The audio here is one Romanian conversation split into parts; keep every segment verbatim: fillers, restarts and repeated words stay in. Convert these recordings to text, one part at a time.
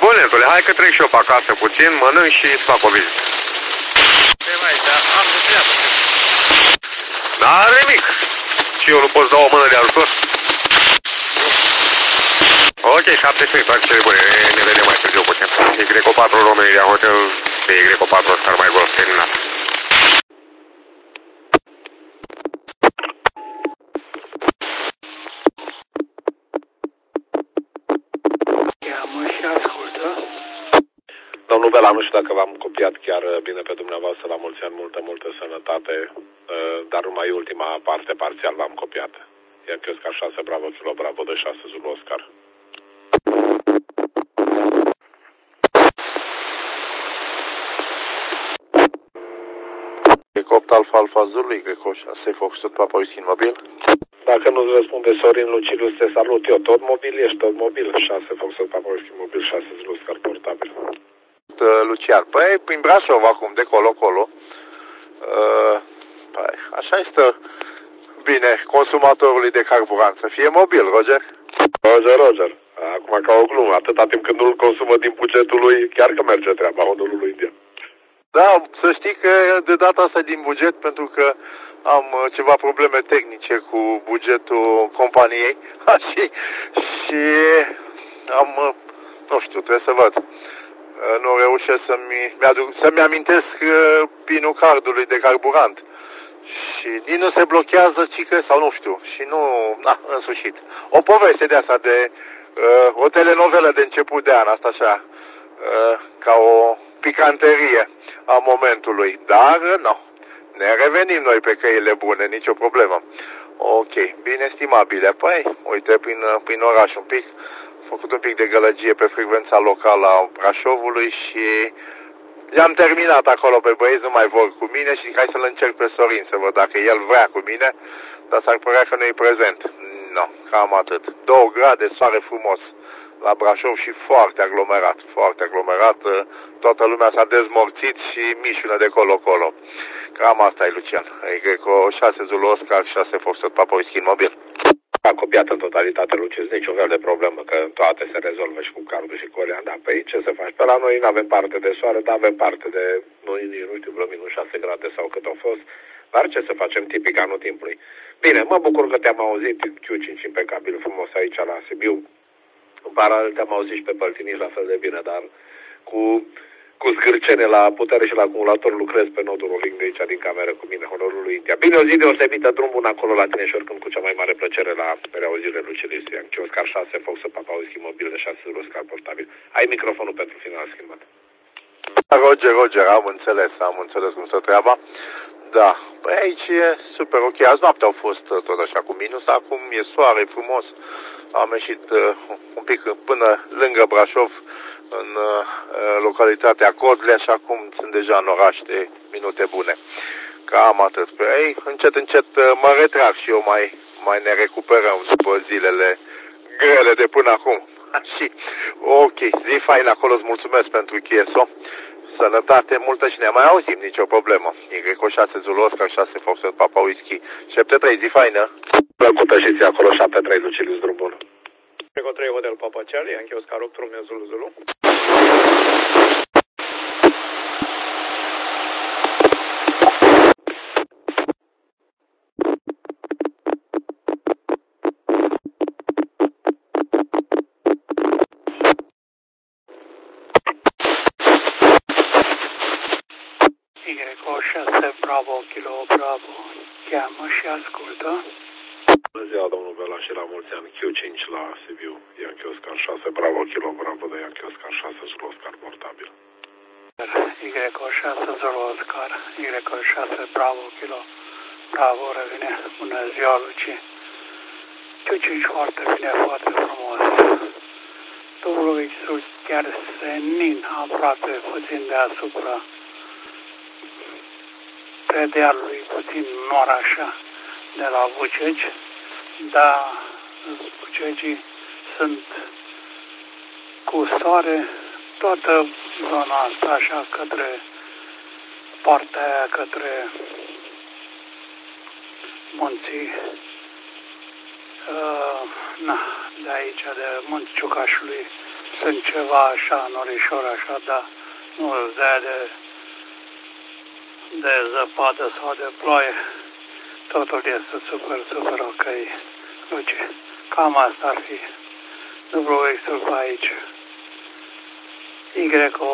Abonentule, hai că trec și eu pe acasă puțin, mănânc și îți fac o vizită. Ce mai, dar am de treabă. N-are nimic. Și eu nu poți da o mână de ajutor? Ok, șaptesprezece, toate cele bune. Ne vedem mai târziu puțin. Y patru România Hotel, pe Y patru Oscar mai Golf, terminat. Cheamă și ascultă. Domnul Bela, nu știu dacă v-am copiat chiar bine pe dumneavoastră, la mulți ani, multă, multă sănătate, dar numai ultima parte parțial v-am copiat. Yankee Oscar șase, Bravo, Kilo, Bravo, de șase, Zulu, Oscar. opt Alfa Alfa Zulu, Y șase, Foxtrot, Papa Whisky mobil. Dacă nu-ți răspunde Sorin Luciliu, te salut eu. Tot mobil ești, tot mobil. șase, Foxtrot, Papa Whisky mobil, șase, Zulu, Oscar, portabil. Lucian, păi prin Brașov acum, de colo-colo. Uh, păi, așa este bine consumatorului de carburant, să fie mobil, Roger. Roger, Roger. Acum ca o glumă, atâta timp când nu-l consumă din bugetul lui, chiar că merge treaba honorului India. Da, să știi că de data asta din buget, pentru că am ceva probleme tehnice cu bugetul companiei și, și am, nu știu, trebuie să văd. Nu reușesc să-mi să-mi amintesc pinul cardului de carburant. Și nici nu se blochează, ci că, sau nu știu, și nu, na, în sfârșit. O poveste de asta, de uh, o telenovelă de început de an, asta așa, uh, ca o picanterie a momentului. Dar, nu, ne revenim noi pe căile bune, nicio problemă. Ok, bine, estimabile. Păi, uite, prin, prin oraș un pic, făcut un pic de gălăgie pe frecvența locală a Brașovului și i-am terminat acolo pe băieți, nu mai vor cu mine și hai să-l încerc pe Sorin să văd dacă el vrea cu mine, dar s-ar părea că nu-i prezent. Nu, no, cam atât. Două grade, soare frumos la Brașov și foarte aglomerat, foarte aglomerat. Toată lumea s-a dezmorțit și mișună de colo-colo. Cam asta e, Lucian. E cu șase Zulu Oscar, șase Foxtrot Papa Whisky mobil. A copiat în totalitate, Lucius, niciun fel de problemă, că toate se rezolvă și cu cardul și cu alea. Da, păi ce să faci? Pe la noi nu avem parte de soare, dar avem parte de, noi nici nu știu, vreo minus șase grade sau cât au fost. Dar ce să facem, tipic anul timpului. Bine, mă bucur că te-am auzit, Q cinci impecabil, frumos aici la Sibiu. În paralel te-am auzit și pe Păltiniș la fel de bine, dar cu... cu zgârcene la putere și la acumulator lucrez pe nodul rolling de aici din cameră cu mine, honorul lui India. Bine, o zi deosebită, drum bun acolo la tine și oricând cu cea mai mare plăcere la reauzirile lui Cilistu Yankee Oscar șase, Foxtrot Papa Whisky mobil de șase Oscar portabil. Ai microfonul pentru final schimbat. Roger, Roger, am înțeles, am înțeles cum se treaba. Da, păi aici e super ok. Azi noapte au fost tot așa cu minus, acum e soare frumos. Am ieșit uh, un pic până lângă Brașov, în uh, localitatea Codlea și acum sunt deja în oraș de minute bune. Cam atât. Pe ei, încet, încet mă retrag și eu mai, mai ne recuperăm după zilele grele de până acum. Și, ok, zi fain acolo, îți mulțumesc pentru Q S O. Sănătate multă și ne mai auzim, nicio problemă. Y șase Zulu Oscar, șase Foxtrot Papa Whisky, șapte trei, zi faină. Plăcută și ți acolo, șapte trei, Lucilius, drum bun. Eco trei Hotel Papa Charlie, Yankee Oscar opt, Romeo Zulu Zulu. Y șase Bravo, Kilo Bravo, cheamă și ascultă. Bună ziua, domnul Bela, și la mulți ani. Q cinci la Sibiu, Yankee Oscar șase, Bravo, Kilo Bravo, de Yankee Oscar șase, Zulu Oscar portabil. Y șase Zulu Oscar, Y șase Bravo, Kilo Bravo, revine. Bună ziua, Luci. Q cinci foarte bine, foarte frumos. W X chiar senin, aproape puțin deasupra predealului, puțin nor așa, de la Bucegi, dar Bucegii sunt cu soare, toată zona asta așa către partea aia, către munții, uh, na, de aici, de Munții Ciucașului, sunt ceva așa, norișor așa, dar nu de, de, de zăpadă sau de ploaie. Totul este super, super ok. Luci, cam asta ar fi. W X-ul pe aici. Y-o...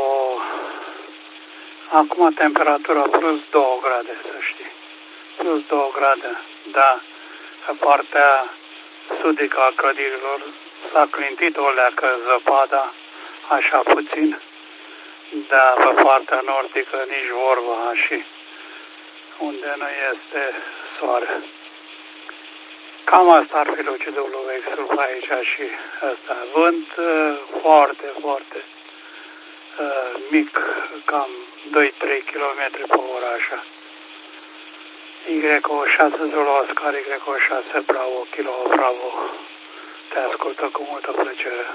Acum temperatura plus două grade, să știi. Plus două grade, da. Pe partea sudică a clădirilor s-a clintit o leacă zăpada, așa puțin. Da, pe partea nordică nici vorba, și unde nu este soare. Cam asta ar fi Luci W X-ul pe aici și ăsta. Vânt foarte, foarte uh, mic, cam doi trei kilometri pe oră, așa. Y O șase Zulu Oscar, Y O șase Bravo, Kilo Bravo. Te ascultă cu multă plăcere.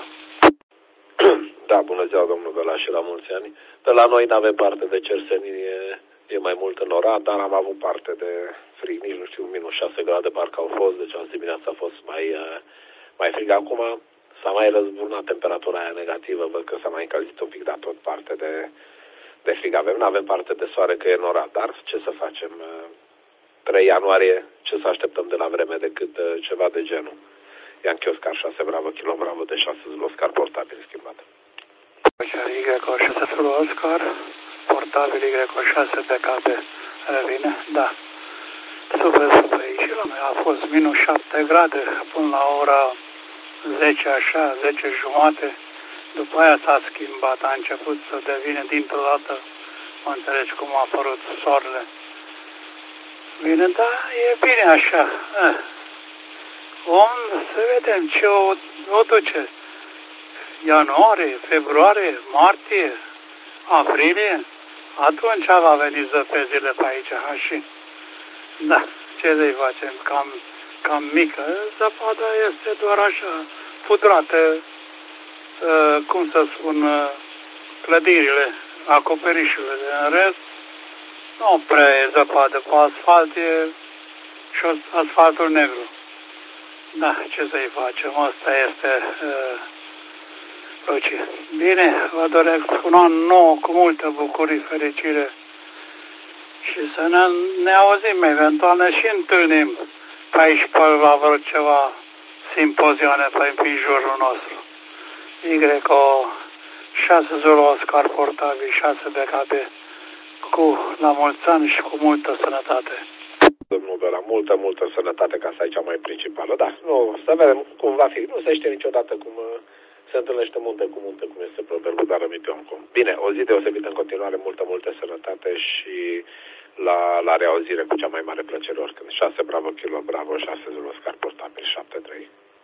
Da, bună ziua, domnul Găla, și la mulți ani. Pe la noi n-avem parte de cersenie, e mai mult înorat, dar am avut parte de frig, nici nu știu, minus șase grade parcă au fost, deci azi dimineața a fost mai, mai frig. Acum s-a mai răzburnat temperatura aia negativă, văd că s-a mai încălzit un pic, dar tot parte de, de frig avem. Nu avem parte de soare că e înorat, dar ce să facem? trei ianuarie, ce să așteptăm de la vreme decât ceva de genul. Yankee Oscar șase Bravo, Kilo Bravo de șase Zulu Oscar, portabil schimbat. Y O șase Zulu Oscar, portabil Y O șase B K B, revine? Da. Super, super, aici la noi a fost minus șapte grade până la ora zece, așa, zece jumate. După aia s-a schimbat, a început să devină dintr-o dată, mă înțelegi cum a apărut soarele. Bine, da, e bine așa. Eh. Om, să vedem ce o, o duce. Ianuarie, februarie, martie, aprilie, atunci va veni zăpezile pe aici, ha, și da, ce să-i facem, cam, cam mică. Zăpada este doar așa, pudrată, uh, cum să spun, uh, clădirile, acoperișurile. În rest, nu prea e zăpadă, pe asfalt e și asfaltul negru. Da, ce să-i facem, asta este uh, Luci. Bine, vă doresc un an nou cu multă bucurie, fericire și să ne, ne auzim, eventual ne și întâlnim pe aici pe la vreo ceva simpozioane pe jurul nostru. Y O șase Zulu Oscar, portabil șase B K B, cu la mulți ani și cu multă sănătate. Domnul Bela, multă, multă sănătate, ca să ai cea mai principală. Da, nu, să vedem cum va fi. Nu se știe niciodată cum se întâlnește munte cu munte, cum este proverbul, dar rămâi pe om. Bine, o zi deosebită în continuare, multă, multă sănătate și la, la reauzire cu cea mai mare plăcere oricând. șase Bravo, Kilo Bravo, șase Zulu Oscar, portabil șapte trei.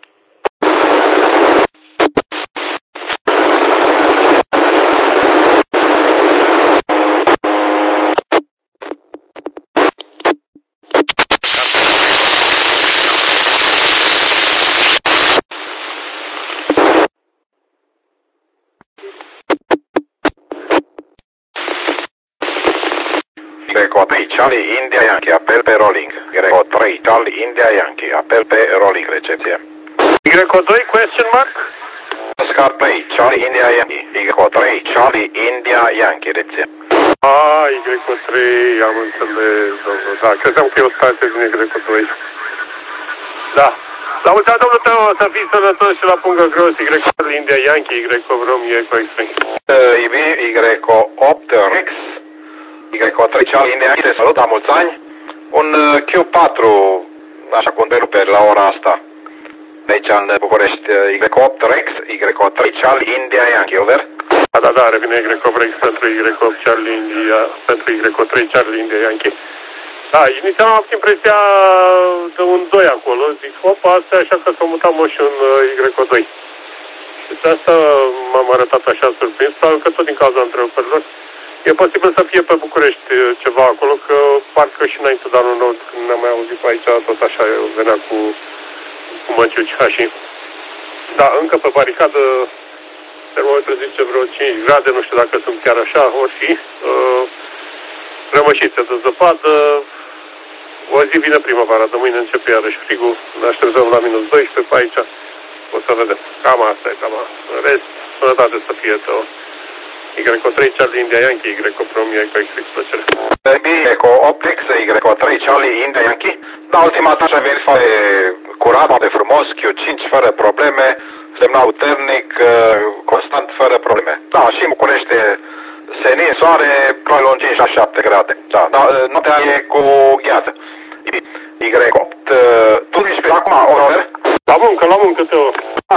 Greco trei Charlie India Yankee, apel pe rolling. Greco trei Charlie India Yankee, apel pe rolling, recepție. Greco doi, question mark? Oscar trei Charlie India Yankee, Greco trei Charlie India Yankee, recepție. Ah, Greco trei, am înțeles, domnul, da, credeam că e o stație din Greco doi. Da. La mulți ani, domnul tău, să fii sănătos și la pungă gros, Greco India Yankee, Greco Romeo, Eco X-Ray. Y opt Rex, Y trei Charlie India Yankee, te salut, la mulți ani. Un Q patru, așa cum pe la ora asta. Aici în București, Y opt Rex, Y trei Charlie India Yankee, over? Da, da, da, revine Y opt Rex pentru Y opt Charlie India, pentru Y trei Charlie India Yankee. Da, inițial am avut impresia de un doi acolo, zic, opa, asta e așa că s-a mutat mă și un Y doi. Și de asta m-am arătat așa surprins, probabil că tot din cauza întrerupărilor. E posibil să fie pe București ceva acolo, că parcă și înainte de anul nou, când ne-am mai auzit pe aici, tot așa venea cu, cu măciucea și... Da, încă pe baricadă, termometrul zice vreo cinci grade, nu știu dacă sunt chiar așa, ori fi. Uh, rămășițe de zăpadă, o zi vine primăvara, de mâine începe iarăși frigul, ne așteptăm la minus doisprezece pe aici, o să vedem. Cam asta e, cam asta. În rest, Sănătate să fie tău. Y trei Charlie India Yankee, Y Romeo, Y X X, plăcere. Eco opt X, Y trei Charlie India Yankee. Da, ultima dată a venit foarte curat, foarte frumos, Q cinci fără probleme, semnal puternic, constant, fără probleme. Da, și în București senin, soare, probabil în cinci la șapte grade. Da, da, noaptea e cu gheață. Y opt, tu ești pe acum, Over? La muncă, la muncă, Teo.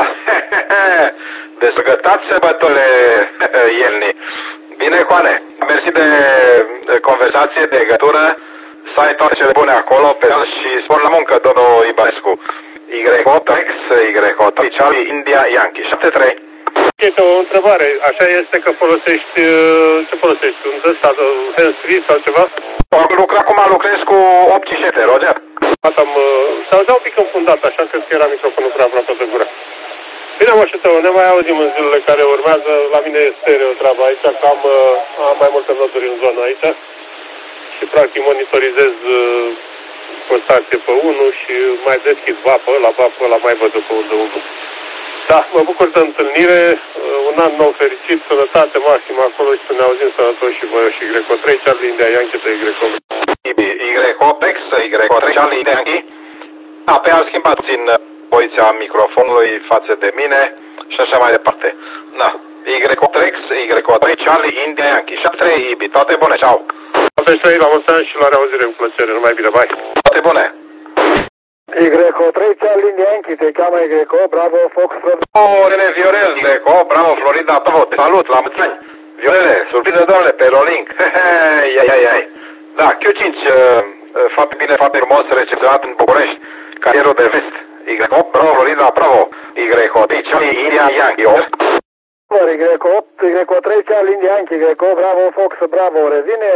Desăgătați sărbătorile ielnii. Bine, Coane, mersi de conversație, de legătură, să ai toate cele bune acolo, pe el și spor la muncă, domnul Ibaescu. Y opt X, Y opt Charlie India Yankee, șapte trei. Este o întrebare, așa este că folosești, ce folosești, un ăsta, hands-free sau ceva? Lucr, acum lucrez cu opt cișete, Roger. Am, s-a auzit un pic înfundat, așa că era microfonul prea aproape de gură. Bine, mă, și tău, ne mai auzim în zilele care urmează. La mine e stereo treaba aici, că am, am mai multe noduri în zonă aici și practic monitorizez o stație pe unul și mai deschid vapă, la vapă, la mai văd pe unde unul. Da, mă bucur de întâlnire, un an nou fericit, sănătate maximă acolo și să ne auzim sănătoși și voi și Y trei Charlie India Yankee de Y opt. Y opt X, Y trei Charlie India Yankee. Da, pe am schimbat puțin poziția microfonului față de mine și așa mai departe. Da, Y opt X, Y trei Charlie India Yankee. șapte trei, Ibi, toate bune, ceau! șapte trei, la mulți ani și la reauzire cu plăcere, numai bine, bye! Toate bune! Y trei Charlie India Yankee, te cheamă Y opt, Bravo, Foxtrot. Oh, Rene Viorel, Y opt, Bravo, Florida, bravo, te salut, la mulți ani! Viorele, surprindă, domnule, pe Rolling. Ia, ia, ia. Da, Q cinci, uh, foarte bine, foarte frumos, recepționat în București, carierul de vest. Y opt, Bravo, Florida, bravo. Y opt, Charlie India Yankee, over. Y opt, Y trei Charlie India Yankee, Y opt, Bravo, Fox, bravo, revine.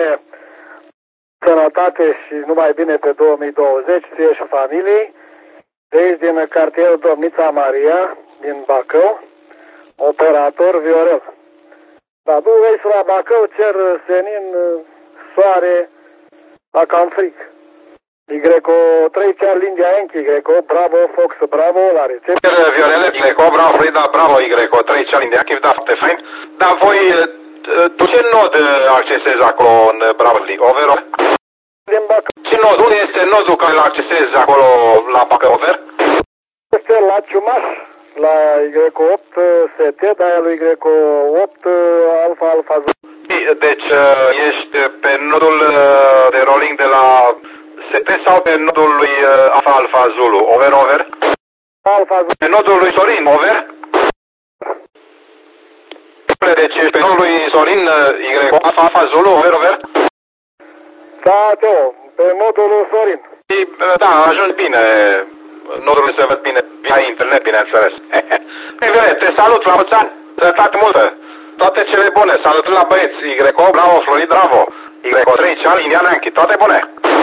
Sănătate și numai bine pe două mii douăzeci, ție și familiei. De aici din cartierul Domnița Maria, din Bacău, operator Viorel. Dar nu vei la Bacău, cer senin, soare, la cam fric. Y trei Charlie India Yankee, Y opt, Bravo, Fox, bravo, la recepție. Viorele, Y opt, Bravo, Frida, bravo, Y trei Charlie India Yankee, da, foarte fain. Dar voi, tu ce nod accesezi acolo în Bravo, over? Din Bacău. Ce nod? Unde este nodul care îl accesezi acolo la Bacău, over? Este la Ciumaș, la Y opt S T, dar e lui Y opt Alfa Alfa Zulu. Deci ești pe nodul de rolling de la S T sau pe nodul lui Alfa Alfa Zulu? Over, over? Alfa Zulu. Pe nodul lui Sorin, over? Deci pe nodul lui Sorin, Y Alfa Alfa Zulu, over, over? Da, Teo, pe nodul lui Sorin. Da, a ajuns bine. Nodul se văd bine, via internet, bineînțeles. Bine, te salut, la mulți ani, sănătate multă, toate cele bune, salut la băieți, Y opt, Bravo, Florida, bravo, Y trei Charlie India Yankee, toate bune.